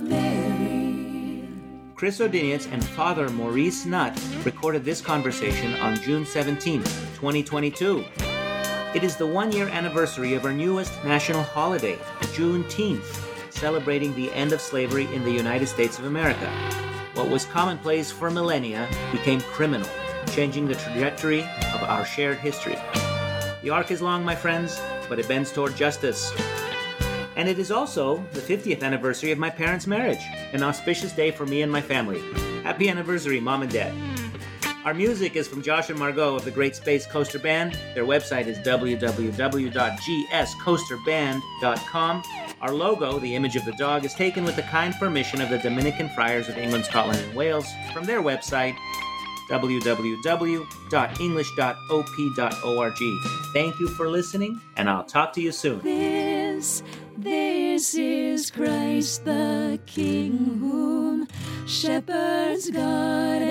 Mary. Chris Odinietz and Father Maurice Nutt recorded this conversation on June seventeenth, twenty twenty-two. It is the one-year anniversary of our newest national holiday, Juneteenth, celebrating the end of slavery in the United States of America. What was commonplace for millennia became criminal, changing the trajectory of our shared history. The arc is long, my friends, but it bends toward justice. And it is also the fiftieth anniversary of my parents' marriage, an auspicious day for me and my family. Happy anniversary, Mom and Dad. Our music is from Josh and Margot of the Great Space Coaster Band. Their website is w w w dot g s coaster band dot com. Our logo, the image of the dog, is taken with the kind permission of the Dominican Friars of England, Scotland, and Wales from their website, w w w dot english dot o p dot org. Thank you for listening, and I'll talk to you soon. This, this is Christ the King, whom shepherds guard